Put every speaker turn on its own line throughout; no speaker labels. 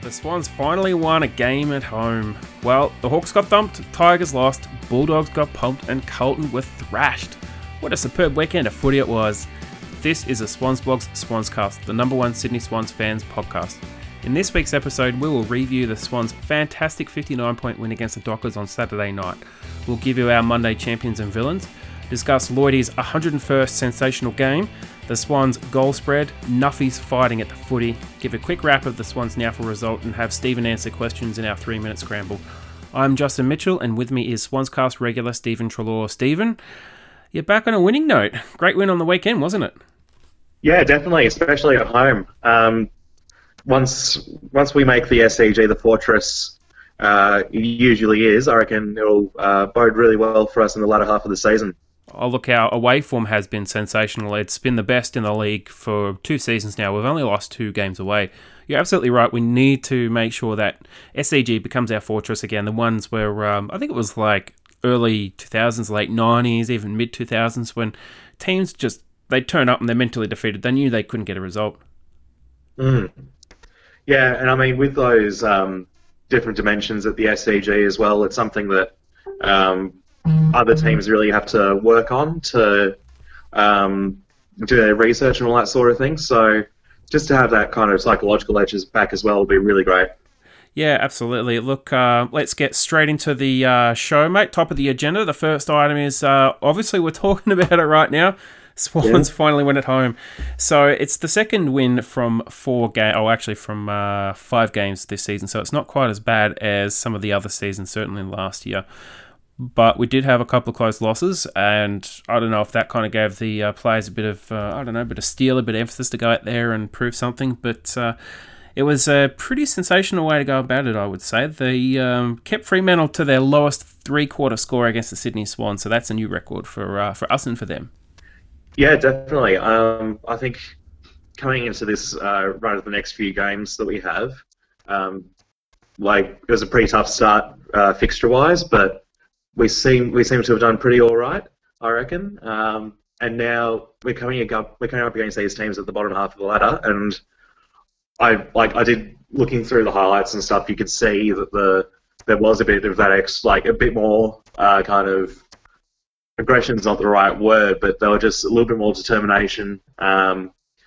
The Swans finally won a game at home. Well, the Hawks got thumped, Tigers lost, Bulldogs got pumped, and Carlton were thrashed. What a superb weekend of footy it was. This is a Swans Blogs Swanscast, the number one Sydney Swans fans podcast. In this week's episode, we will review the Swans' fantastic 59-point win against the Dockers on Saturday night. We'll give you our Monday champions and villains, discuss Lloydie's 101st sensational game, the Swans' goal spread, Nuffy's fighting at the footy, give a quick wrap of the Swans' NAFL result, and have Stephen answer questions in our 3-minute scramble. I'm Justin Mitchell, and with me is Swanscast regular Stephen Treloar. Stephen, you're back on a winning note. Great win on the weekend, wasn't it?
Yeah, definitely, especially at home. Once we make the SCG the fortress, it usually is, I reckon it'll bode really well for us in the latter half of the season.
Oh, look, our away form has been sensational. It's been the best in the league for 2 seasons now. We've only lost 2 games away. You're absolutely right. We need to make sure that SCG becomes our fortress again. The ones where, I think it was like early 2000s, late 90s, even mid-2000s, when teams just, they'd turn up and they're mentally defeated. They knew they couldn't get a result.
Yeah, and I mean, with those different dimensions at the SCG as well, it's something that other teams really have to work on to do their research and all that sort of thing. So just to have that kind of psychological edges back as well would be really great.
Yeah, absolutely. Look, let's get straight into the show, mate. Top of the agenda. The first item is, obviously we're talking about it right now. Swans finally went at home. So it's the second win from 5 games this season. So it's not quite as bad as some of the other seasons, certainly last year. But we did have a couple of close losses, and I don't know if that kind of gave the players a bit of, bit of steel, a bit of emphasis to go out there and prove something. But it was a pretty sensational way to go about it, I would say. They kept Fremantle to their lowest three-quarter score against the Sydney Swans, so that's a new record for us and for them.
Yeah, definitely. I think coming into this run of the next few games that we have, it was a pretty tough start fixture-wise, but we seem to have done pretty all right, I reckon. And now we're coming up against these teams at the bottom half of the ladder, and I did, looking through the highlights and stuff, you could see that there was a bit of that a bit more kind of, aggression's not the right word, but they were just a little bit more determination. I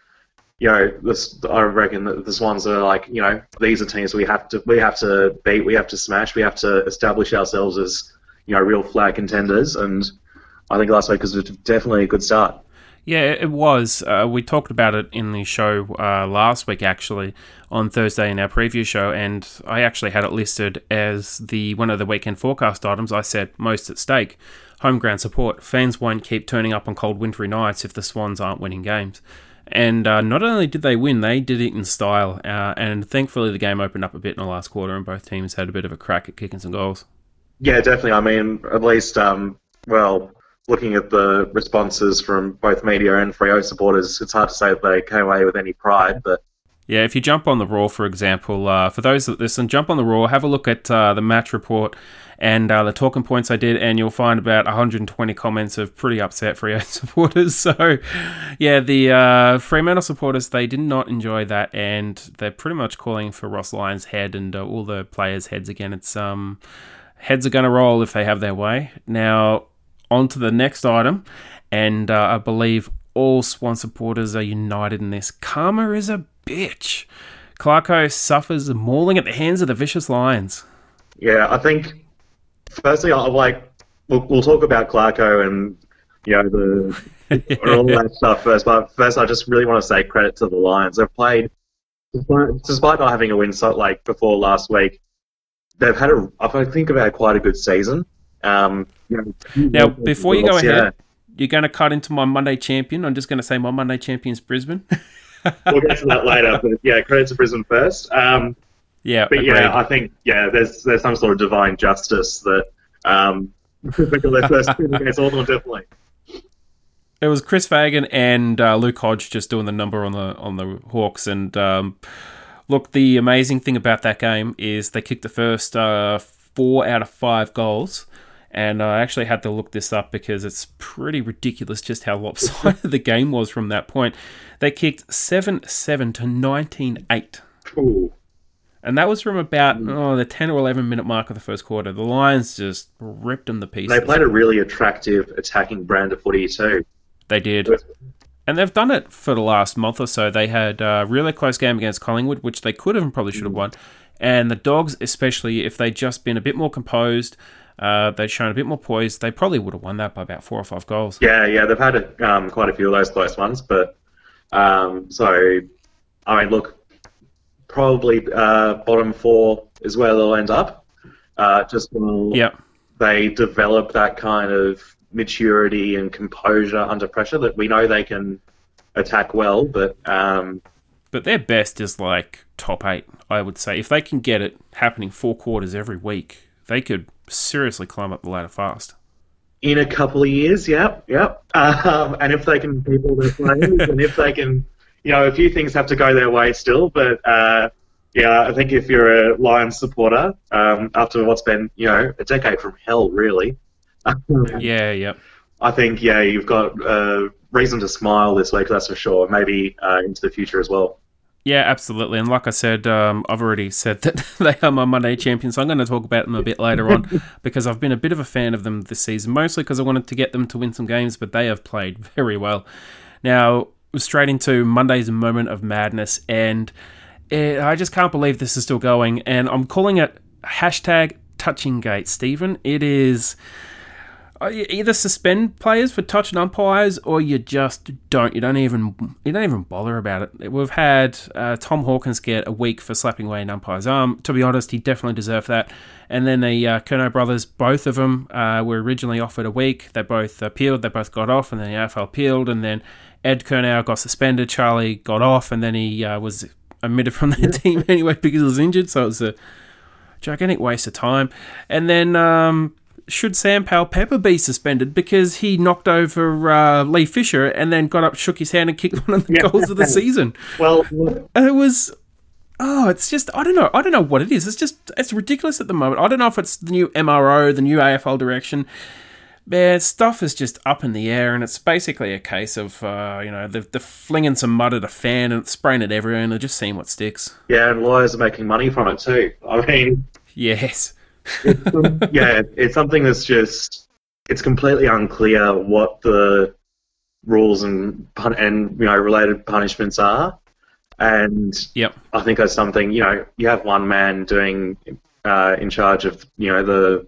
reckon that the Swans are these are teams we have to beat, we have to smash, we have to establish ourselves as real flag contenders, and I think last week was definitely a good start.
Yeah, it was. We talked about it in the show last week, actually, on Thursday in our preview show, and I actually had it listed as one of the weekend forecast items. I said most at stake. Home ground support. Fans won't keep turning up on cold wintry nights if the Swans aren't winning games. And not only did they win, they did it in style. And thankfully the game opened up a bit in the last quarter and both teams had a bit of a crack at kicking some goals.
Yeah, definitely. I mean, at least, looking at the responses from both media and Freo supporters, it's hard to say that they came away with any pride, but...
Yeah, if you jump on the Raw, for example, for those that listen, jump on the Raw, have a look at the match report and the talking points I did, and you'll find about 120 comments of pretty upset Freo supporters. So, yeah, the Fremantle supporters, they did not enjoy that, and they're pretty much calling for Ross Lyon's head and all the players' heads again. It's heads are going to roll if they have their way. Now, on to the next item, and I believe all Swan supporters are united in this. Karma is a bitch. Clarko suffers mauling at the hands of the vicious Lions.
Yeah, I think firstly, we'll talk about Clarko and all that stuff first. But first, I just really want to say credit to the Lions. They've played, despite not having a win before last week, they've had quite a good season. Now,
before you go ahead, you're going to cut into my Monday champion. I'm just going to say my Monday champion's Brisbane.
We'll get to that later, but yeah, credit to Brisbane first. I think there's some sort of divine justice that their first win against Hawthorn, definitely.
It was Chris Fagan and Luke Hodge just doing the number on the Hawks, and look, the amazing thing about that game is they kicked the first 4 out of 5 goals. And I actually had to look this up because it's pretty ridiculous just how lopsided the game was from that point. They kicked 7-7 to 19-8.
Ooh.
And that was from about the 10 or 11 minute mark of the first quarter. The Lions just ripped them to pieces.
They played a really attractive attacking brand of footy too.
They did. And they've done it for the last month or so. They had a really close game against Collingwood, which they could have and probably should have won. And the Dogs, especially, if they'd just been a bit more composed, they'd shown a bit more poise, they probably would have won that by about 4 or 5 goals.
Yeah, they've had quite a few of those close ones. But, look, probably bottom 4 is where they'll end up. They develop that kind of maturity and composure under pressure that we know they can attack well, but
their best is like top 8, I would say. If they can get it happening 4 quarters every week, they could seriously climb up the ladder fast.
In a couple of years, yep. And if they can keep all their players, and if they can, a few things have to go their way still, but I think if you're a Lions supporter, after what's been, a decade from hell, really.
Yeah.
I think, you've got reason to smile this week, that's for sure. Maybe into the future as well.
Yeah, absolutely. And like I said, I've already said that they are my Monday champions, so I'm going to talk about them a bit later on because I've been a bit of a fan of them this season, mostly because I wanted to get them to win some games, but they have played very well. Now, straight into Monday's moment of madness, and I just can't believe this is still going, and I'm calling it #TouchingGate, Stephen. It is... You either suspend players for touching umpires, or you just don't. You don't even bother about it. We've had Tom Hawkins get a week for slapping away an umpire's arm. To be honest, he definitely deserved that. And then the Curnow brothers, both of them were originally offered a week. They both appealed. They both got off, and then the AFL appealed. And then Ed Curnow got suspended. Charlie got off, and then he was omitted from the team anyway because he was injured. So it was a gigantic waste of time. And then... should Sam Powell-Pepper be suspended because he knocked over Lee Fisher and then got up, shook his hand and kicked one of the goals of the season?
Well,
and it was... it's just... I don't know what it is. It's ridiculous at the moment. I don't know if it's the new MRO, the new AFL direction. Man, stuff is just up in the air, and it's basically a case of, they're flinging some mud at a fan and spraying it everywhere, and they're just seeing what sticks.
Yeah, and lawyers are making money from it too. I mean...
Yes.
It's something that's just... It's completely unclear what the rules and related punishments are. And I think that's something, you have one man doing in charge of, the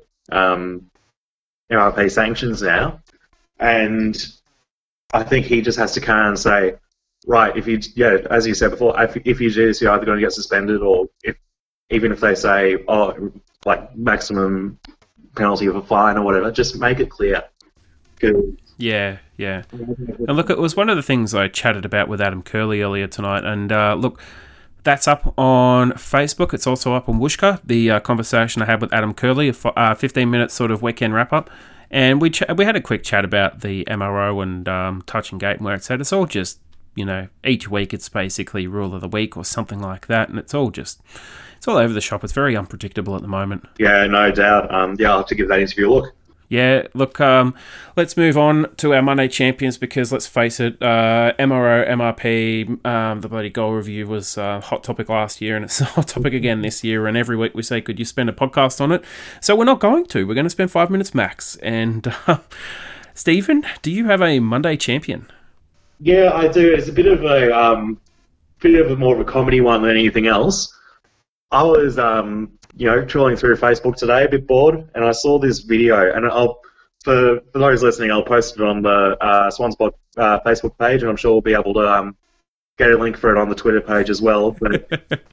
MRP sanctions now. And I think he just has to kind of say, right, as you said before, if you do this, you're either going to get suspended, or even if they say, maximum penalty of a fine or whatever, just make it clear.
Yeah. And look, it was one of the things I chatted about with Adam Curley earlier tonight, and look, that's up on Facebook. It's also up on Wooshka, the conversation I had with Adam Curley, a 15-minute sort of weekend wrap-up, and we had a quick chat about the MRO and Touching Gate, where it said it's all just, each week it's basically rule of the week or something like that, and it's all over the shop. It's very unpredictable at the moment. Yeah,
no doubt. I'll have to give that interview a look.
Yeah, look, let's move on to our Monday champions because, let's face it, MRO, MRP, the bloody goal review was a hot topic last year, and it's a hot topic again this year, and every week we say, could you spend a podcast on it? So we're not going to. We're going to spend 5 minutes max. And Stephen, do you have a Monday champion?
Yeah, I do. It's a bit of a more of a comedy one than anything else. I was, trawling through Facebook today, a bit bored, and I saw this video. And for those listening, I'll post it on the Swanspot Facebook page, and I'm sure we'll be able to get a link for it on the Twitter page as well. But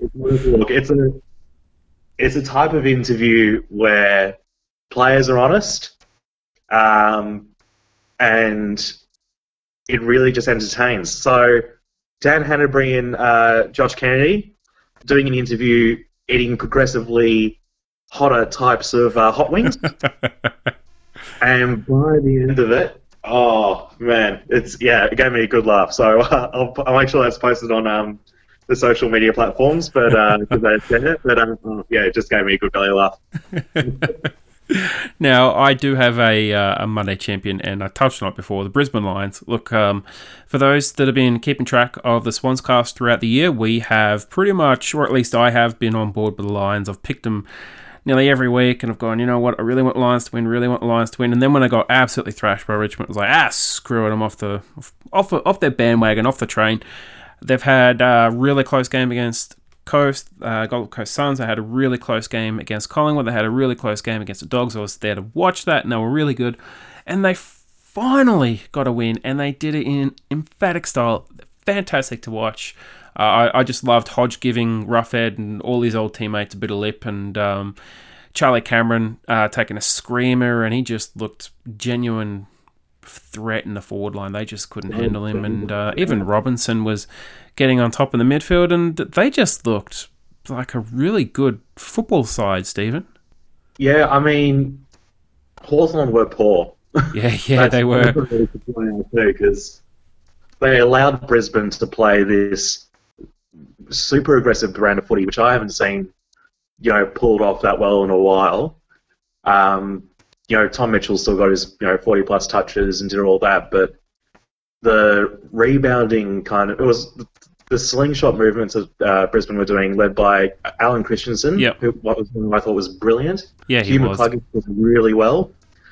it's a type of interview where players are honest, and it really just entertains. So Dan Hanbury and Josh Kennedy doing an interview eating progressively hotter types of hot wings. And by the end of it, oh man, it gave me a good laugh. So I'll make sure that's posted on the social media platforms, but it just gave me a good belly laugh.
Now, I do have a Monday champion, and I touched on it before, the Brisbane Lions. Look, for those that have been keeping track of the Swans cast throughout the year, we have pretty much, or at least I have, been on board with the Lions. I've picked them nearly every week, and I've gone, you know what, I really want Lions to win, And then when I got absolutely thrashed by Richmond, I was like, screw it, I'm off their bandwagon, off the train. They've had a really close game against Gold Coast Suns. They had a really close game against Collingwood. They had a really close game against the Dogs. I was there to watch that, and they were really good. And they finally got a win, and they did it in emphatic style. Fantastic to watch. I just loved Hodge giving Roughhead and all his old teammates a bit of lip, and Charlie Cameron taking a screamer, and he just looked genuine threat in the forward line. They just couldn't handle him, and even Robinson was getting on top in the midfield, and they just looked like a really good football side, Stephen.
Yeah, I mean, Hawthorn were poor.
Yeah, they were.
Because they allowed Brisbane to play this super aggressive brand of footy, which I haven't seen, pulled off that well in a while. Tom Mitchell still got his, 40-plus touches and did all that, but the rebounding it was the slingshot movements that Brisbane were doing, led by Alan Christensen, who I thought was brilliant.
Yeah,
Hugh McCluggage was really well.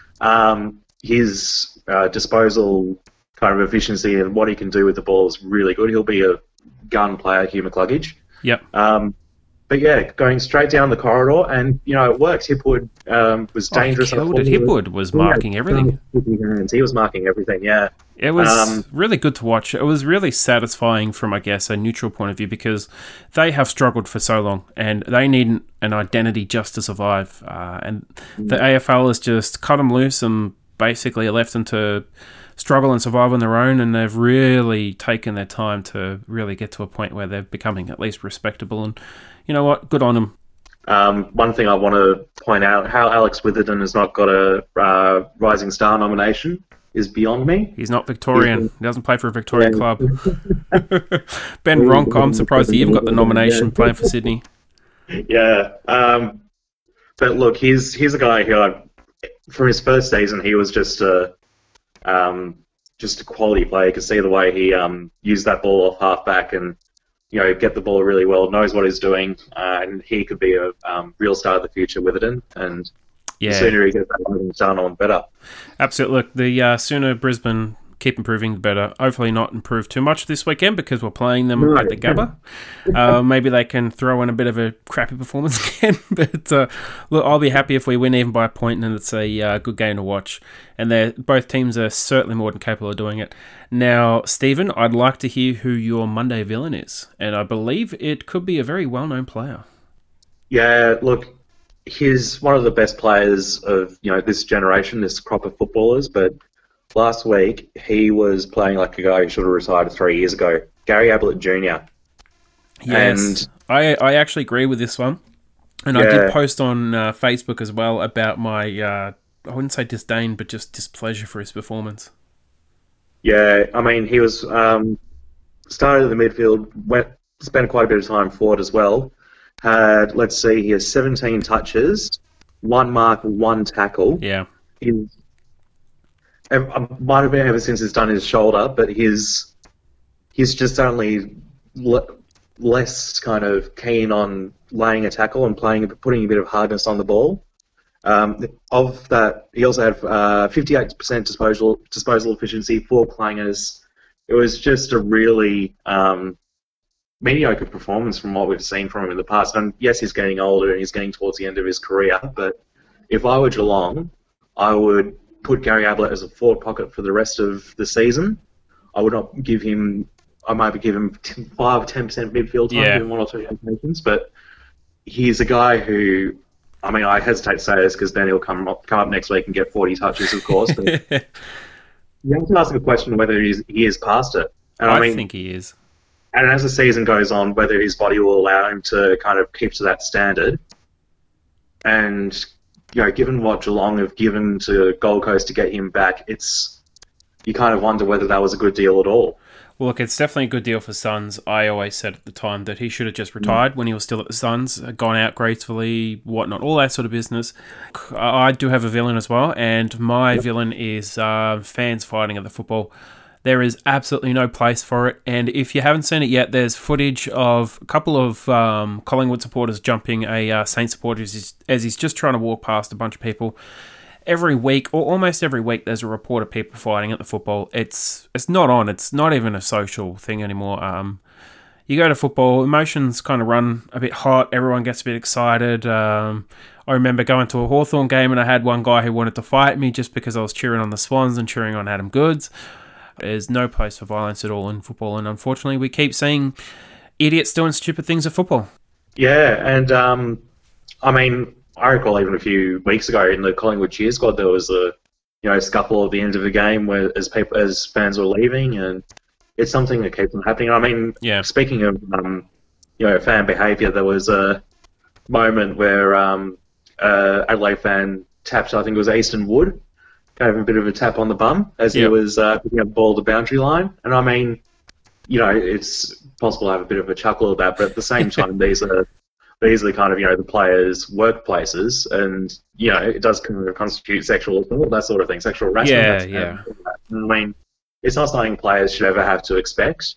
His disposal kind of efficiency and what he can do with the ball is really good. He'll be a gun player, Hugh McCluggage.
Yep.
But yeah, going straight down the corridor, and it works. Hipwood was dangerous.
He killed it. Hipwood was marking everything.
He was marking everything. Yeah,
it was really good to watch. It was really satisfying from, I guess, a neutral point of view, because they have struggled for so long, and they need an identity just to survive. And the AFL has just cut them loose and basically left them to struggle and survive on their own, and they've really taken their time to really get to a point where they're becoming at least respectable. And you know what? Good on them.
One thing I want to point out, how Alex Witherden has not got a Rising Star nomination is beyond me.
He's not Victorian. He doesn't play for a Victorian club. Ben Ronk, I'm surprised he even got the nomination playing for Sydney.
Yeah. But look, he's a guy who, from his first season, he was just a quality player. You could see the way he used that ball off halfback and get the ball really well, knows what he's doing, and he could be a real star of the future, Witherden, and the sooner he gets that done on, better.
Absolutely. Look, the sooner Brisbane keep improving, the better. Hopefully not improve too much this weekend, because we're playing them at the Gabba. Maybe they can throw in a bit of a crappy performance again, but look, I'll be happy if we win even by a point, and it's a good game to watch. And both teams are certainly more than capable of doing it. Now, Stephen, I'd like to hear who your Monday villain is, and I believe it could be a very well-known player.
Yeah, look, he's one of the best players of this generation, this crop of footballers, but last week, he was playing like a guy who should have retired 3 years ago. Gary Ablett Jr.
Yes, and I actually agree with this one. And I did post on Facebook as well about my, I wouldn't say disdain, but just displeasure for his performance.
Yeah, I mean, he was started in the midfield, spent quite a bit of time forward as well. Had, let's see, he has 17 touches, 1 mark, 1 tackle.
Yeah.
Might have been ever since he's done his shoulder, but he's just only less kind of keen on laying a tackle and putting a bit of hardness on the ball. Of that, he also had 58% disposal efficiency, 4 clangers. It was just a really mediocre performance from what we've seen from him in the past. And yes, he's getting older and he's getting towards the end of his career, but if I were Geelong, I would put Gary Ablett as a forward pocket for the rest of the season. I would not give him... I might give him 5-10% midfield time, give him 1 or 2 rotations, but he's a guy who... I mean, I hesitate to say this because then he'll come up next week and get 40 touches, of course, but you have to ask the question whether he is past it. And
I think he is.
And as the season goes on, whether his body will allow him to kind of keep to that standard. And, given what Geelong have given to Gold Coast to get him back, you kind of wonder whether that was a good deal at all.
Well, look, it's definitely a good deal for Suns. I always said at the time that he should have just retired when he was still at the Suns, gone out gracefully, whatnot, all that sort of business. I do have a villain as well, and my villain is fans fighting at the football. There is absolutely no place for it, and if you haven't seen it yet, there's footage of a couple of Collingwood supporters jumping a Saints supporter as he's just trying to walk past a bunch of people. Every week, or almost every week, there's a report of people fighting at the football. It's not on. It's not even a social thing anymore. You go to football, emotions kind of run a bit hot. Everyone gets a bit excited. I remember going to a Hawthorn game and I had one guy who wanted to fight me just because I was cheering on the Swans and cheering on Adam Goods. There's no place for violence at all in football, and unfortunately, we keep seeing idiots doing stupid things at football.
Yeah, and I mean, I recall even a few weeks ago in the Collingwood cheer squad, there was a scuffle at the end of the game where as fans were leaving, and it's something that keeps on happening. I mean, speaking of fan behaviour, there was a moment where Adelaide fan tapped, I think it was Easton Wood, gave him a bit of a tap on the bum as he was picking up the ball at the boundary line. And I mean, it's possible to have a bit of a chuckle at that, but at the same time, these are the kind of, the players' workplaces, and, it does kind of constitute sexual assault, that sort of thing, sexual harassment.
Yeah.
I mean, it's not something players should ever have to expect,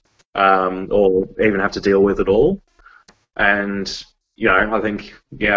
or even have to deal with at all. And, I think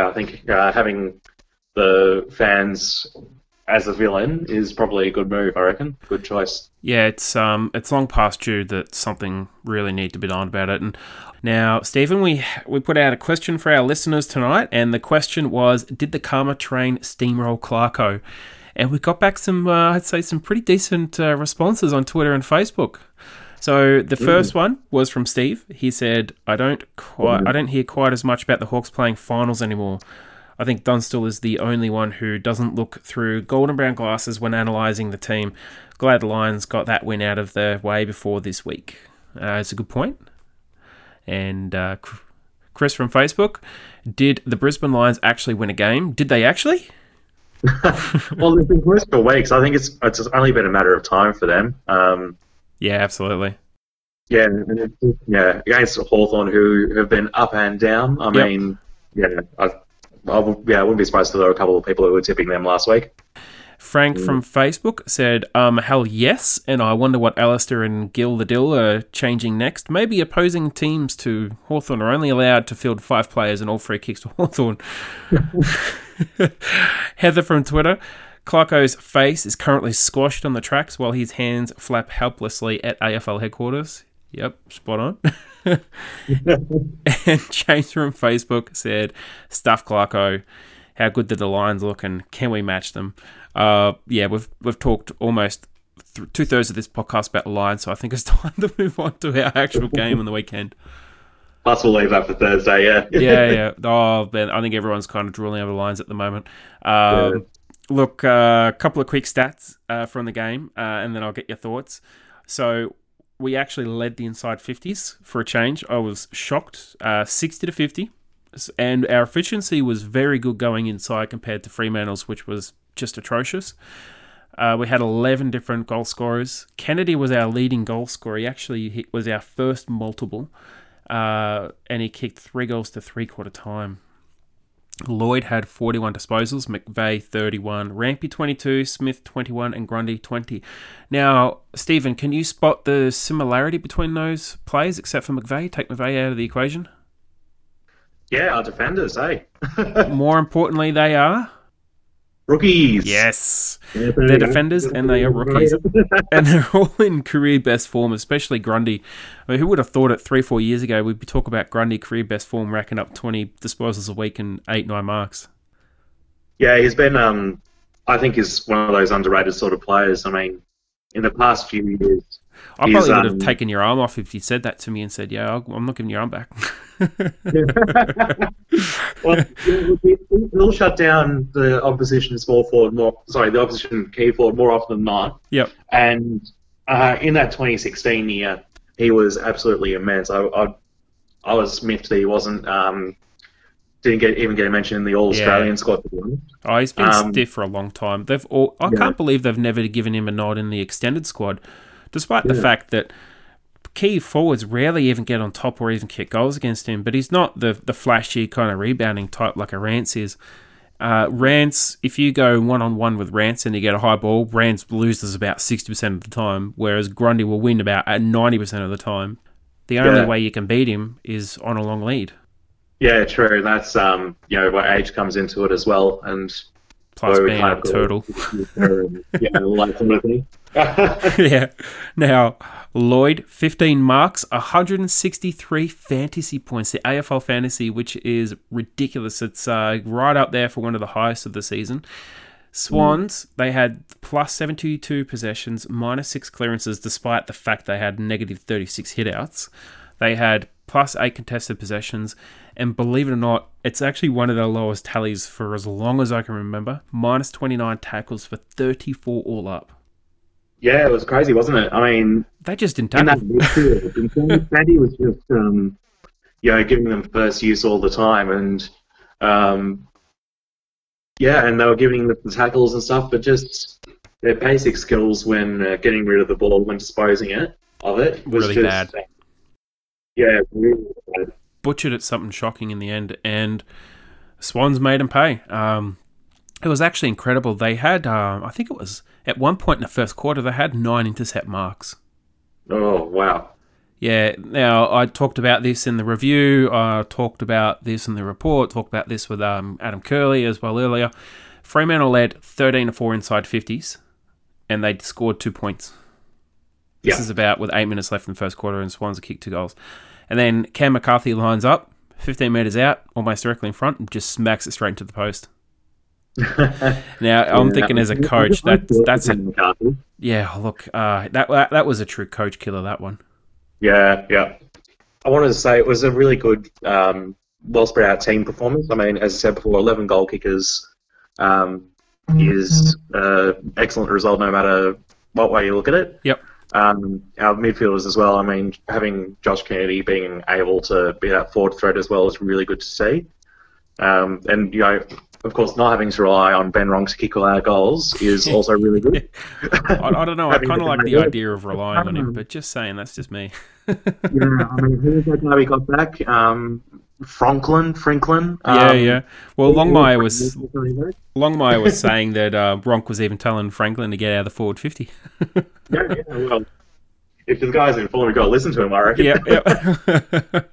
having the fans as a villain is probably a good move, I reckon. Good choice.
Yeah, it's long past due that something really needs to be done about it. And now, Stephen, we put out a question for our listeners tonight, and the question was, did the Karma train steamroll Clarko? And we got back some, I'd say, some pretty decent responses on Twitter and Facebook. So the first one was from Steve. He said, I don't hear quite as much about the Hawks playing finals anymore. I think Dunstall is the only one who doesn't look through golden brown glasses when analysing the team. Glad the Lions got that win out of their way before this week. It's a good point. And Chris from Facebook, did the Brisbane Lions actually win a game? Did they actually?
Well, they've been close for weeks. I think it's only been a matter of time for them.
Yeah, absolutely.
Yeah, against Hawthorn, who have been up and down. I mean, I wouldn't be surprised if there were a couple of people who were tipping them last week.
Frank from Facebook said, hell yes, and I wonder what Alistair and Gil the Dill are changing next. Maybe opposing teams to Hawthorn are only allowed to field 5 players and all free kicks to Hawthorn. Heather from Twitter, Clarko's face is currently squashed on the tracks while his hands flap helplessly at AFL headquarters. Yep, spot on. And James from Facebook said, stuff Clarko, how good did the Lions look and can we match them? We've talked almost 2/3 of this podcast about the Lions, so I think it's time to move on to our actual game on the weekend.
Plus we'll leave that for Thursday, yeah.
Yeah. Oh, man, I think everyone's kind of drooling over the Lions at the moment. Look, a couple of quick stats from the game, and then I'll get your thoughts. So we actually led the inside 50s for a change. I was shocked, 60-50, and our efficiency was very good going inside compared to Fremantle's, which was just atrocious. We had 11 different goal scorers. Kennedy was our leading goal scorer. He actually was our first multiple, and he kicked 3 goals to three-quarter time. Lloyd had 41 disposals, McVeigh 31, Rampy 22, Smith 21, and Grundy 20. Now, Stephen, can you spot the similarity between those players except for McVeigh? Take McVeigh out of the equation.
Yeah, our defenders, eh?
More importantly, they are
rookies.
Yes. They're defenders and they are rookies. And they're all in career best form, especially Grundy. I mean, who would have thought it 3-4 years ago we'd be talking about Grundy career best form racking up 20 disposals a week and 8-9 marks.
Yeah, he's been, I think he's one of those underrated sort of players. I mean, in the past few years...
I probably would have taken your arm off if you said that to me and said, I'm not giving your arm back.
Well, he'll shut down the opposition the opposition key forward more often than not.
Yep.
And in that 2016 year, he was absolutely immense. I was miffed that he wasn't didn't even get a mention in the All Australian squad.
Oh, he's been stiff for a long time. I can't believe they've never given him a nod in the extended squad, despite the fact that key forwards rarely even get on top or even kick goals against him, but he's not the flashy kind of rebounding type like a Rance is. Rance, if you go one-on-one with Rance and you get a high ball, Rance loses about 60% of the time, whereas Grundy will win about at 90% of the time. The only way you can beat him is on a long lead.
Yeah, true. That's where age comes into it as well, and
plus being a turtle.
Like sort of thing.
Yeah. Now, Lloyd, 15 marks, 163 fantasy points. The AFL fantasy, which is ridiculous. It's right up there for one of the highest of the season. Swans, they had plus 72 possessions, minus 6 clearances, despite the fact they had negative 36 hitouts. They had plus 8 contested possessions, and believe it or not, it's actually one of their lowest tallies for as long as I can remember. Minus 29 tackles for 34 all up.
Yeah, it was crazy, wasn't it? I mean,
they just didn't tackle.
Sandy was just, giving them first use all the time, and and they were giving them the tackles and stuff, but just their basic skills when getting rid of the ball, when disposing of it, was
really
just
bad.
Yeah, really bad.
Butchered at something shocking in the end, and Swans made them pay. It was actually incredible. They had, I think it was, at one point in the first quarter, they had 9 intercept marks.
Oh, wow.
Yeah, now, I talked about this in the review, talked about this in the report, talked about this with Adam Curley as well earlier. Fremantle led 13-4 inside 50s, and they scored 2 points. This is about with 8 minutes left in the first quarter, and Swans kicked 2 goals. And then Cam McCarthy lines up, 15 metres out, almost directly in front, and just smacks it straight into the post. Now, I'm thinking as a coach, that's a... Yeah, look, that was a true coach killer, that one.
Yeah. I wanted to say it was a really good, well spread out team performance. I mean, as I said before, 11 goal kickers is an excellent result no matter what way you look at it.
Yep.
Our midfielders as well. I mean, having Josh Kennedy being able to be that forward threat as well is really good to see. And, of course, not having to rely on Ben Wrong to kick all our goals is also really good.
I don't know. I kind of like the idea of relying on him, but just saying, that's just me.
I mean, who was that guy we got back? Franklin.
Yeah. Well, Longmire was saying that Ronk was even telling Franklin to get out of the forward 50.
Yeah. Well, if the guy's in form, we've got to listen to him, I reckon.
Yep.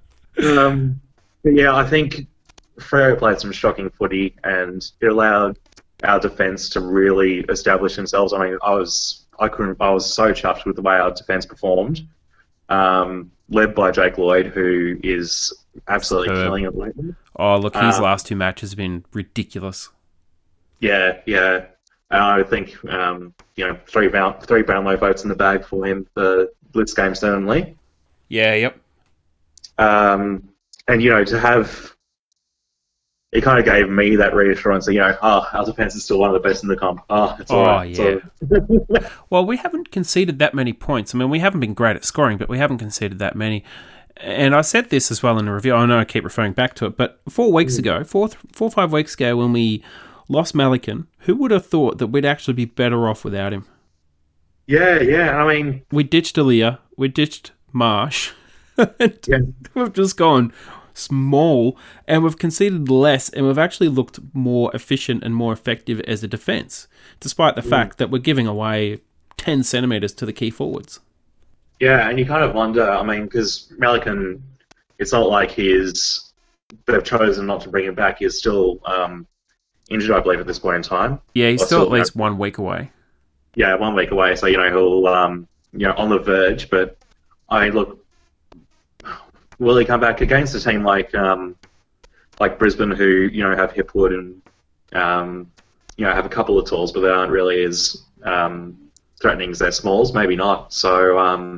But yeah, I think Freo played some shocking footy, and it allowed our defence to really establish themselves. I mean, I was so chuffed with the way our defence performed, led by Jake Lloyd, who is absolutely killing it lately.
Oh, look, his last 2 matches have been ridiculous.
Yeah. And I think, 3 Brownlow votes in the bag for him for Blitz game, certainly.
Yeah, yep.
And, to have... It kind of gave me that reassurance that, our defence is still one of the best in the comp. It's all right.
Yeah. Well, we haven't conceded that many points. I mean, we haven't been great at scoring, but we haven't conceded that many. And I said this as well in the review. I know I keep referring back to it, but 4 weeks ago, 4 or 5 weeks ago, when we lost Malikan, who would have thought that we'd actually be better off without him?
Yeah. I mean...
We ditched Aaliyah. We ditched Marsh. We've just gone... small, and we've conceded less, and we've actually looked more efficient and more effective as a defence, despite the fact that we're giving away 10 centimetres to the key forwards.
Yeah, and you kind of wonder, I mean, because Malikan, it's not like they've chosen not to bring him back. He's still injured, I believe, at this point in time.
Yeah, he's still at least 1 week away.
Yeah, 1 week away, so, he'll, on the verge, but, I mean, look, will he come back against a team like Brisbane, who have Hipwood and have a couple of tools, but they aren't really as threatening as their smalls? Maybe not. So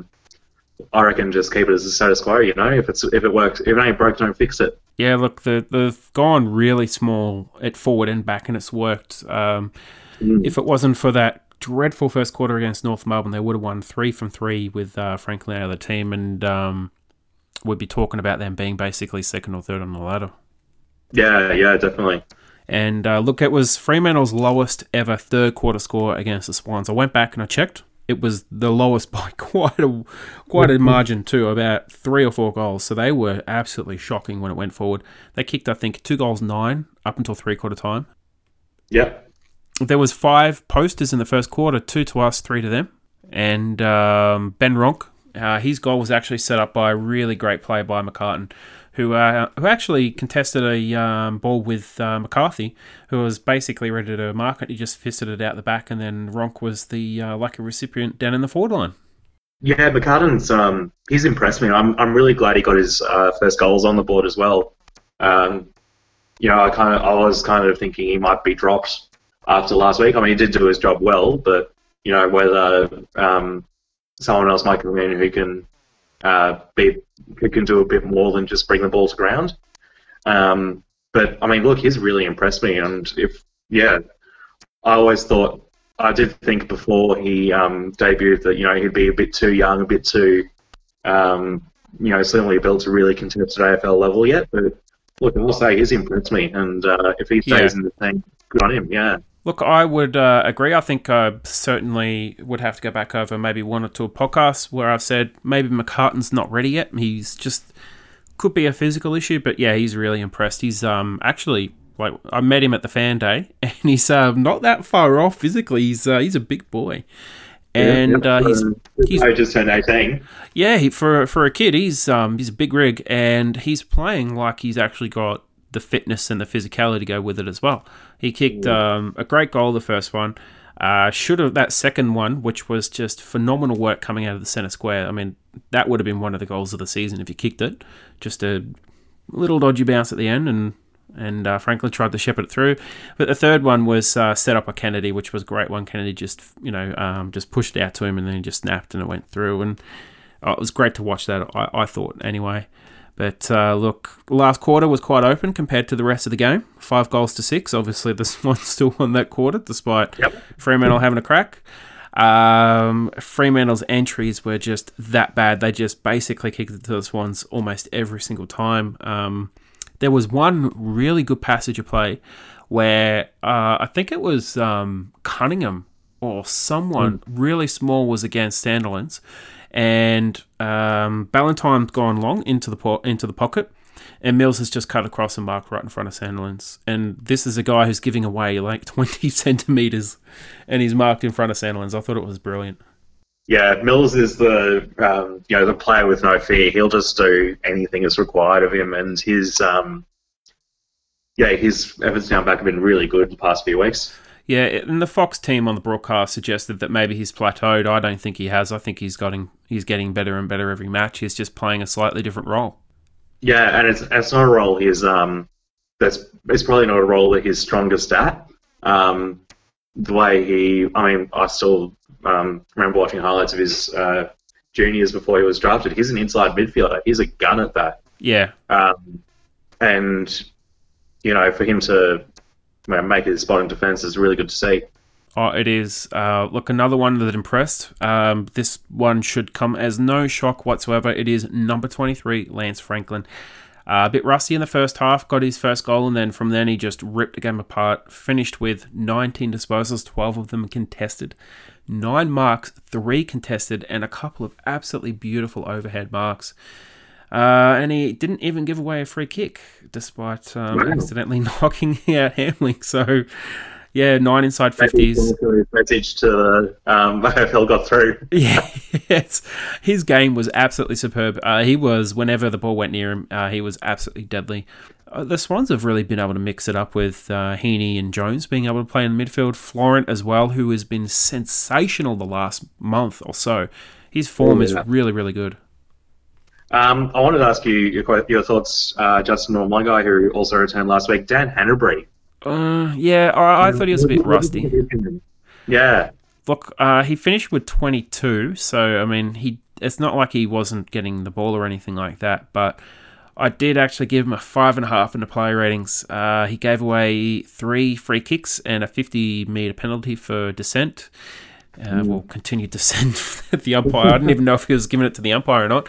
I reckon just keep it as a status quo. If it works, if it ain't broke, don't fix it.
Yeah, look, they've gone really small at forward and back, and it's worked. If it wasn't for that dreadful first quarter against North Melbourne, they would have won 3 from 3 with Franklin out of the team, and we'd be talking about them being basically second or third on the ladder.
Yeah, definitely.
And look, it was Fremantle's lowest ever third quarter score against the Swans. I went back and I checked. it was the lowest by quite a margin too, about 3 or 4 goals. So they were absolutely shocking when it went forward. They kicked, I think, 2 goals 9 up until 3/4 time.
Yep.
There was 5 posters in the first quarter, 2 to us, 3 to them. And Ben Ronk, his goal was actually set up by a really great play by McCartan, who actually contested a ball with McCarthy, who was basically ready to mark it. He just fisted it out the back, and then Ronk was the lucky recipient down in the forward line.
Yeah, McCartan's he's impressed me. I'm really glad he got his first goals on the board as well. I was kind of thinking he might be dropped after last week. I mean, he did do his job well, but whether someone else might come in who can do a bit more than just bring the ball to ground. But I mean, look, he's really impressed me, and I did think before he debuted that he'd be a bit too young, a bit too certainly built to really contest at AFL level yet. But look, I'll say he's impressed me, and if he stays in the team, good on him. Yeah.
Look, I would agree. I think I certainly would have to go back over maybe 1 or 2 podcasts where I've said maybe McCartan's not ready yet. He's just could be a physical issue, but yeah, he's really impressed. He's actually, like, I met him at the fan day, and he's not that far off physically. He's a big boy, and he's
just turned 18.
Yeah, for a kid, he's a big rig, and he's playing like he's actually got the fitness and the physicality to go with it as well. He kicked a great goal, the first one. Should have that second one, which was just phenomenal work coming out of the centre square. I mean, that would have been one of the goals of the season if he kicked it. Just a little dodgy bounce at the end, and Franklin tried to shepherd it through. But the third one was set up by Kennedy, which was a great one. Kennedy just just pushed it out to him, and then he just snapped and it went through. And it was great to watch that, I thought, anyway. But look, last quarter was quite open compared to the rest of the game. 5 goals to 6. Obviously, the Swans still won that quarter, despite Fremantle having a crack. Fremantle's entries were just that bad. They just basically kicked it to the Swans almost every single time. There was one really good passage of play where I think it was Cunningham or someone really small was against Sandilands, and Ballantyne's gone long into the pocket, and Mills has just cut across and marked right in front of Sandilands. And this is a guy who's giving away like 20 centimetres, and he's marked in front of Sandilands. I thought it was brilliant.
Yeah, Mills is the the player with no fear. He'll just do anything that's required of him, and his efforts down back have been really good the past few weeks.
Yeah, and the Fox team on the broadcast suggested that maybe he's plateaued. I don't think he has. I think he's getting better and better every match. He's just playing a slightly different role.
Yeah, and it's not a role it's probably not a role that he's strongest at. The way I still remember watching highlights of his juniors before he was drafted. He's an inside midfielder. He's a gun at that.
Yeah.
And for him to make his spot in defence is really good to see.
Oh, it is. Look, another one that impressed. This one should come as no shock whatsoever. It is number 23, Lance Franklin. A bit rusty in the first half, got his first goal, and then from then he just ripped the game apart. Finished with 19 disposals, 12 of them contested. 9 marks, 3 contested, and a couple of absolutely beautiful overhead marks. And he didn't even give away a free kick, despite accidentally knocking out Hamling. So, yeah, 9 inside 50s.
Message to the AFL got through.
Yeah, his game was absolutely superb. He was, whenever the ball went near him, he was absolutely deadly. The Swans have really been able to mix it up with Heaney and Jones being able to play in the midfield. Florent as well, who has been sensational the last month or so. His form is really, really good.
I wanted to ask you your thoughts, Justin, on one guy who also returned last week, Dan Hannebery.
I thought he was a bit rusty.
Yeah.
Look, he finished with 22, so, I mean, it's not like he wasn't getting the ball or anything like that, but I did actually give him a 5.5 in the player ratings. He gave away 3 free kicks and a 50-metre penalty for dissent. We'll continue dissent at the umpire. I didn't even know if he was giving it to the umpire or not.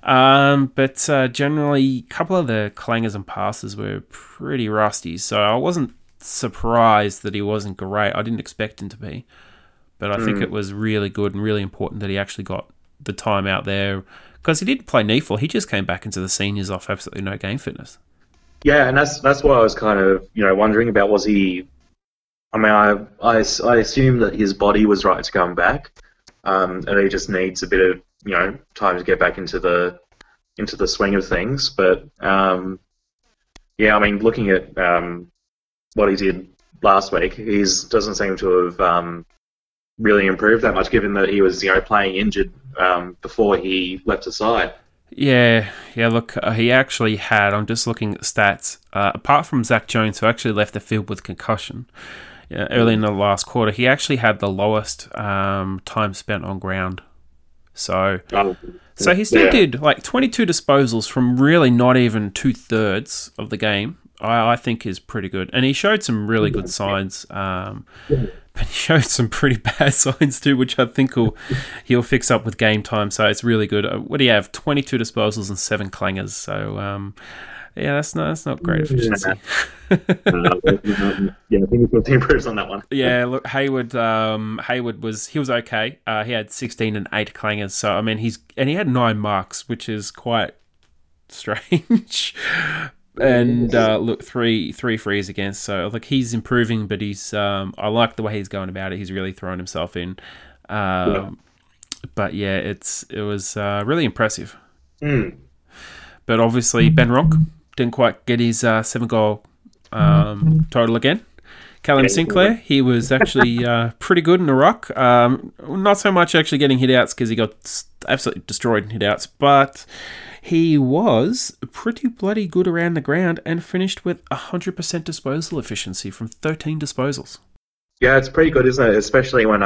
But generally, a couple of the clangers and passes were pretty rusty, so I wasn't surprised that he wasn't great. I didn't expect him to be. But I think it was really good and really important that he actually got the time out there, because he didn't play NEAFL. He just came back into the seniors off absolutely no game fitness.
Yeah, and that's what I was kind of wondering about. Was he? I mean, I assume that his body was right to come back, and he just needs a bit of time to get back into the swing of things. But yeah, I mean, looking at what he did last week, he doesn't seem to have really improved that much, given that he was playing injured before he left the side.
Yeah. Look, he actually had. I'm just looking at the stats. Apart from Zach Jones, who actually left the field with concussion early in the last quarter, he actually had the lowest time spent on ground. So he still did like 22 disposals from really not even 2/3 of the game. I think is pretty good, and he showed some really good signs. But he showed some pretty bad signs too, which I think he'll fix up with game time. So it's really good. What do you have? 22 disposals and 7 clangers. So yeah, that's not great efficiency.
Yeah, I think we've got to improve on that one.
Yeah, look, Hayward was okay. He had 16 and 8 clangers. So I mean, he had 9 marks, which is quite strange. And look, three frees against. So look, he's improving, but he's I like the way he's going about it. He's really thrown himself in. But yeah, it was really impressive. But obviously Ben Ronk didn't quite get his 7-goal total again. Callum Sinclair, he was actually pretty good in the ruck. Not so much actually getting hit outs, because he got absolutely destroyed in hit outs, but he was pretty bloody good around the ground and finished with 100% disposal efficiency from 13 disposals.
Yeah, it's pretty good, isn't it? Especially when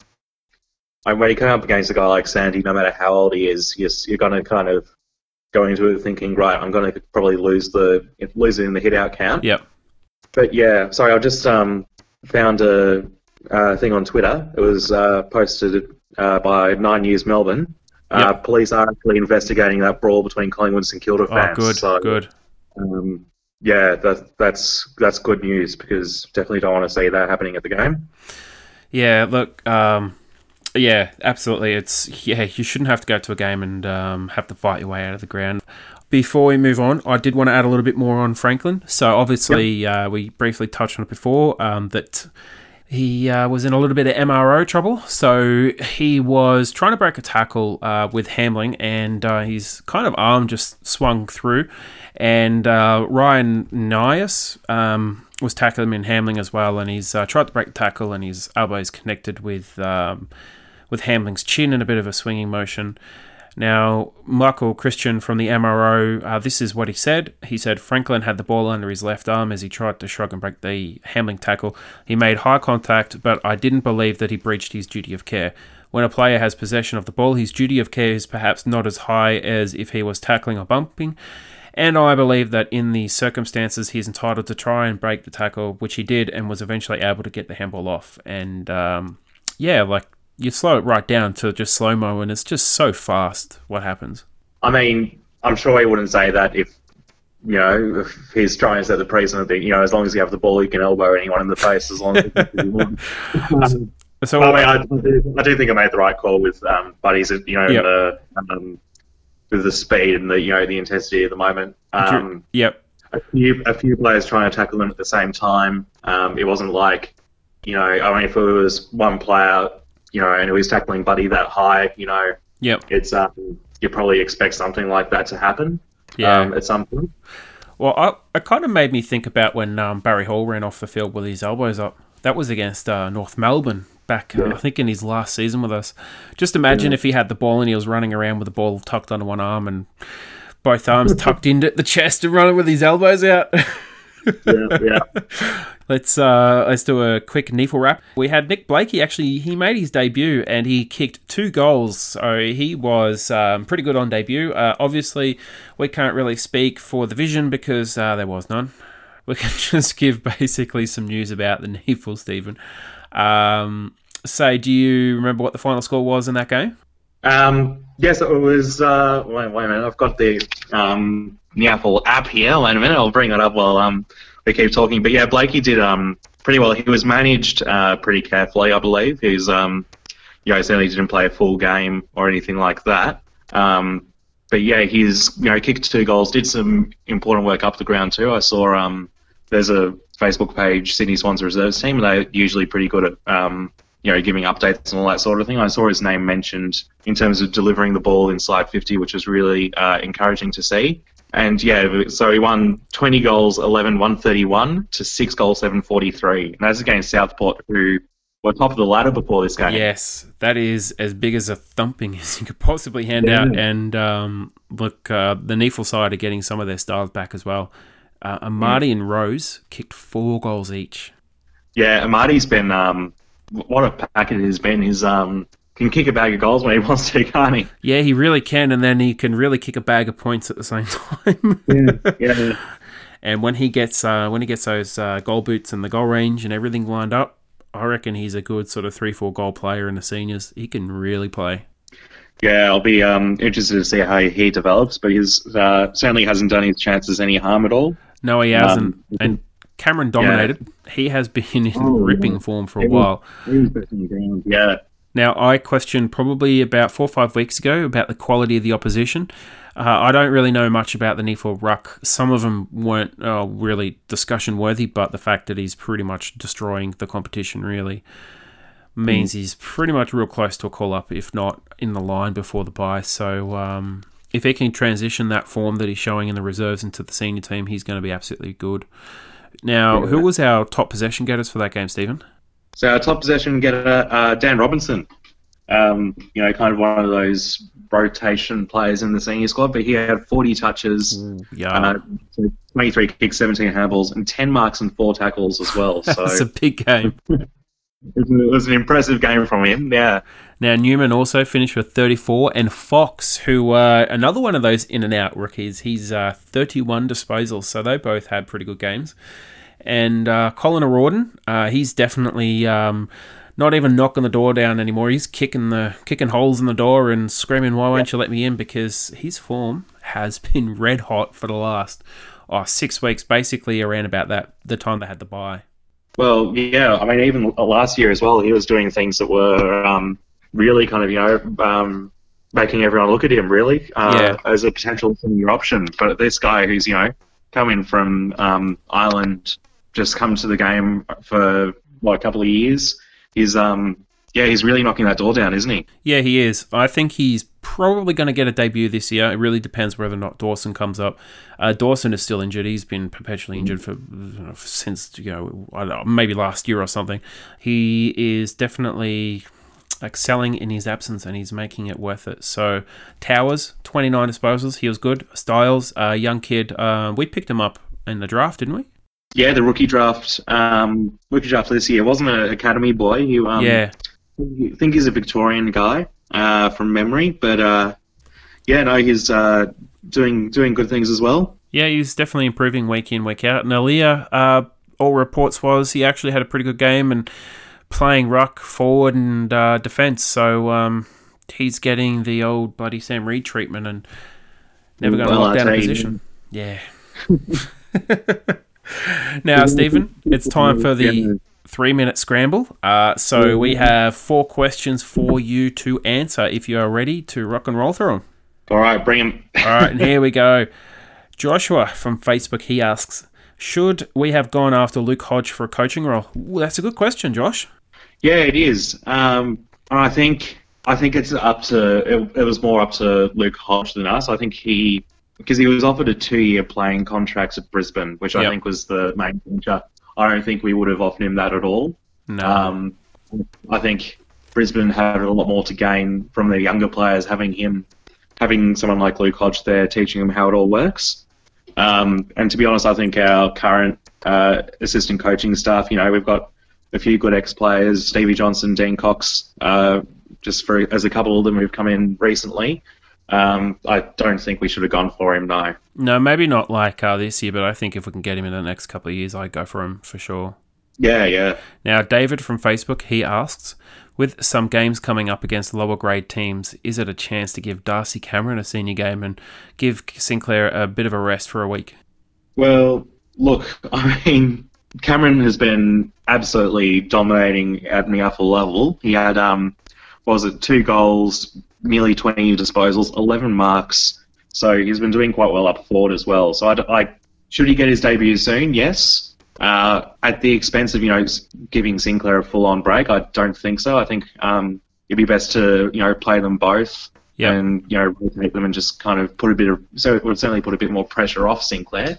you come up against a guy like Sandy, no matter how old he is, you're going to kind of go into it thinking, right, I'm going to probably lose it in the hit out count.
Yep.
But yeah, sorry, I just found a thing on Twitter. It was posted by 9 News Melbourne. Police are actually investigating that brawl between Collingwood and St Kilda fans.
Oh, good.
Yeah, that's good news, because definitely don't want to see that happening at the game.
Yeah, look, yeah, absolutely. You shouldn't have to go to a game and have to fight your way out of the ground. Before we move on, I did want to add a little bit more on Franklin. So obviously, we briefly touched on it before, that he was in a little bit of MRO trouble. So he was trying to break a tackle with Hamling, and his kind of arm just swung through. And Ryan Nias was tackling him in Hamling as well, and he's tried to break the tackle, and his elbow is connected with Hamling's chin in a bit of a swinging motion. Now, Michael Christian from the MRO, this is what he said. He said Franklin had the ball under his left arm as he tried to shrug and break the Hamling tackle. He made high contact, but I didn't believe that he breached his duty of care. When a player has possession of the ball, his duty of care is perhaps not as high as if he was tackling or bumping. And I believe that in the circumstances, he's entitled to try and break the tackle, which he did, and was eventually able to get the handball off. And you slow it right down to just slow-mo, and it's just so fast what happens.
I mean, I'm sure he wouldn't say that if he's trying to set the precedent that, as long as you have the ball, you can elbow anyone in the face as long as you want. So I do think I made the right call with Buddies, with the speed and the intensity at the moment.
Yep.
A few players trying to tackle them at the same time. It wasn't like, if it was one player, and who is tackling Buddy that high, it's you probably expect something like that to happen at some point.
Well, it kind of made me think about when Barry Hall ran off the field with his elbows up. That was against North Melbourne back, I think, in his last season with us. Just imagine if he had the ball and he was running around with the ball tucked under one arm and both arms tucked into the chest and running with his elbows out.
Yeah.
Let's do a quick NEAFL wrap. We had Nick Blakey. Actually, he made his debut and he kicked 2 goals. So he was pretty good on debut. Obviously, we can't really speak for the Vision because there was none. We can just give basically some news about the NEAFL, Stephen. Do you remember what the final score was in that game?
Yes, it was... wait a minute, I've got the NEAFL app here. Wait a minute, I'll bring it up while we keep talking. But yeah, Blakey did pretty well. He was managed pretty carefully, I believe. He's certainly didn't play a full game or anything like that. But yeah, he's kicked 2 goals, did some important work up the ground too. I saw there's a Facebook page, Sydney Swans Reserves team. They're usually pretty good at giving updates and all that sort of thing. I saw his name mentioned in terms of delivering the ball inside 50, which was really encouraging to see. And yeah, so he won 20 goals, 11, 131 to 6 goals, 743. And that's against Southport, who were top of the ladder before this game.
Yes, that is as big as a thumping as you could possibly hand out. And the Neefle side are getting some of their stars back as well. Amadi and Rose kicked 4 goals each.
Yeah, Amadi's been what a packet it has been. He's can kick a bag of goals when he wants to, can't he?
Yeah, he really can, and then he can really kick a bag of points at the same time.
Yeah.
And when he gets those goal boots and the goal range and everything lined up, I reckon he's a good sort of 3-4 goal player in the seniors. He can really play.
Yeah, I'll be interested to see how he develops, but he's certainly hasn't done his chances any harm at all.
No, he hasn't. And Cameron dominated. Yeah. He has been in ripping form for a while.
Yeah.
Now, I questioned probably about 4 or 5 weeks ago about the quality of the opposition. I don't really know much about the Neefle ruck. Some of them weren't really discussion-worthy, but the fact that he's pretty much destroying the competition really means he's pretty much real close to a call-up, if not in the line before the bye. So if he can transition that form that he's showing in the reserves into the senior team, he's going to be absolutely good. Now, who was our top possession getters for that game, Stephen?
So our top possession getter, Dan Robinson. Kind of one of those rotation players in the senior squad, but he had 40 touches, 23 kicks, 17 handballs, and 10 marks and 4 tackles as well. So
that's a big game.
It was an impressive game from him, yeah.
Now, Newman also finished with 34, and Fox, who another one of those in-and-out rookies, he's 31 disposals, so they both had pretty good games. And Colin O'Riordan, he's definitely not even knocking the door down anymore. He's kicking holes in the door and screaming, "Why won't you let me in?" Because his form has been red hot for the last 6 weeks, basically around about the time they had the bye.
Well, yeah, I mean, even last year as well, he was doing things that were really kind of, making everyone look at him, really, as a potential senior option. But this guy who's, coming from Ireland, just come to the game for, a couple of years, he's really knocking that door down, isn't he?
Yeah, he is. I think he's probably going to get a debut this year. It really depends whether or not Dawson comes up. Dawson is still injured. He's been perpetually injured since, I don't know, maybe last year or something. He is definitely excelling in his absence, and he's making it worth it. So, Towers, 29 disposals. He was good. Styles, young kid. We picked him up in the draft, didn't we?
Yeah, the rookie draft. Rookie draft this year. Wasn't an academy boy. I think he's a Victorian guy from memory, but he's doing good things as well. Yeah,
he's definitely improving week in, week out. And Aaliyah, all reports was he actually had a pretty good game and playing ruck, forward, and defence. So he's getting the old Bloody Sam Reid treatment and never going to lock down a position. Yeah. Now, Stephen, it's time for the 3-minute scramble. So we have 4 questions for you to answer if you are ready to rock and roll through them.
All right, bring them.
All right, and here we go. Joshua from Facebook, he asks, should we have gone after Luke Hodge for a coaching role? Ooh, that's a good question, Josh.
Yeah, it is. I think it's up to it was more up to Luke Hodge than us. I think because he was offered a 2-year playing contract at Brisbane, which I think was the main feature. I don't think we would have offered him that at all.
No.
I think Brisbane had a lot more to gain from their younger players having someone like Luke Hodge there teaching them how it all works. And to be honest, I think our current assistant coaching staff, we've got a few good ex-players, Stevie Johnson, Dean Cox, as a couple of them who've come in recently. I don't think we should have gone for him, no.
No, maybe not like this year, but I think if we can get him in the next couple of years, I'd go for him for sure.
Yeah.
Now, David from Facebook, he asks, with some games coming up against lower grade teams, is it a chance to give Darcy Cameron a senior game and give Sinclair a bit of a rest for a week?
Well, look, I mean, Cameron has been absolutely dominating at the upper level. He had, 2 goals, nearly 20 disposals, 11 marks. So he's been doing quite well up forward as well. So should he get his debut soon? Yes. At the expense of, giving Sinclair a full-on break, I don't think so. I think it'd be best to, play them both.
Yep.
And, rotate them and just kind of so it would certainly put a bit more pressure off Sinclair.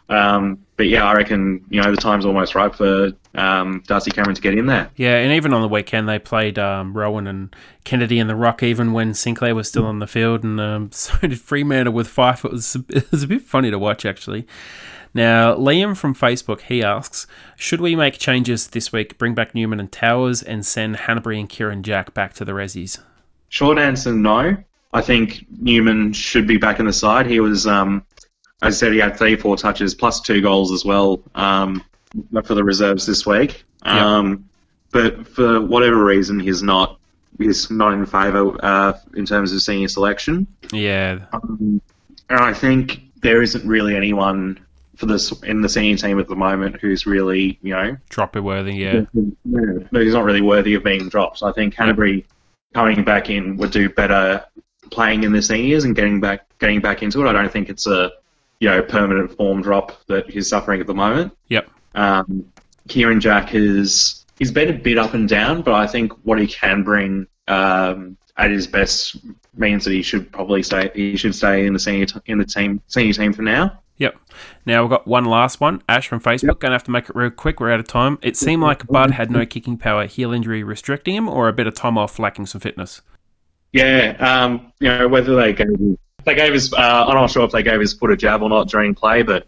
But yeah, I reckon, the time's almost right for Darcy Cameron to get in there.
Yeah, and even on the weekend they played Rowan and Kennedy in the ruck even when Sinclair was still on the field, and so did Fremantle with Fife. It was a bit funny to watch, actually. Now, Liam from Facebook, he asks, should we make changes this week, bring back Newman and Towers, and send Hanbury and Kieran Jack back to the Resis?
Short answer, no. I think Newman should be back in the side. He was, as I said, he had 34 touches plus 2 goals as well for the reserves this week.
Yep.
But for whatever reason, he's not in favour in terms of senior selection.
Yeah.
And I think there isn't really anyone in the senior team at the moment who's really,
drop worthy, yeah.
He's not really worthy of being dropped. I think Hanbury coming back in would do better playing in the seniors and getting back into it. I don't think it's a permanent form drop that he's suffering at the moment.
Yep.
Kieran Jack he's been a bit up and down, but I think what he can bring at his best means that he should probably stay. He should stay in the senior team for now.
Yep. Now we've got one last one. Ash from Facebook. Yep. Going to have to make it real quick. We're out of time. It seemed like Bud had no kicking power, heel injury restricting him, or a bit of time off lacking some fitness.
Yeah. Whether they gave his. I'm not sure if they gave his foot a jab or not during play, but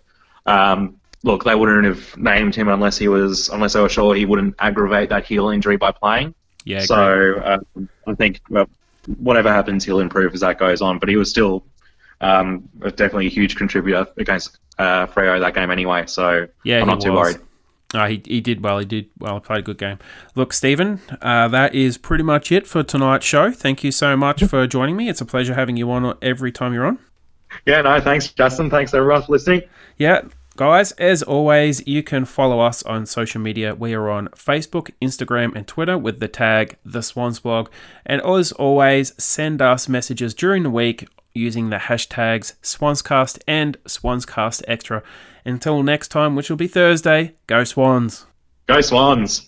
look, they wouldn't have named him unless they were sure he wouldn't aggravate that heel injury by playing.
Yeah.
So I think whatever happens, he'll improve as that goes on. But he was still. Definitely a huge contributor against Freo that game anyway, so yeah, I'm not too worried.
He did well. He played a good game. Look, Stephen, that is pretty much it for tonight's show. Thank you so much for joining me. It's a pleasure having you on every time you're on.
Yeah, no, thanks, Justin. Thanks, everyone, for listening.
Yeah, guys, as always, you can follow us on social media. We are on Facebook, Instagram, and Twitter with the tag The Swans Blog. And as always, send us messages during the week using the hashtags Swanscast and Swanscast Extra. Until next time, which will be Thursday, go Swans.
Go Swans.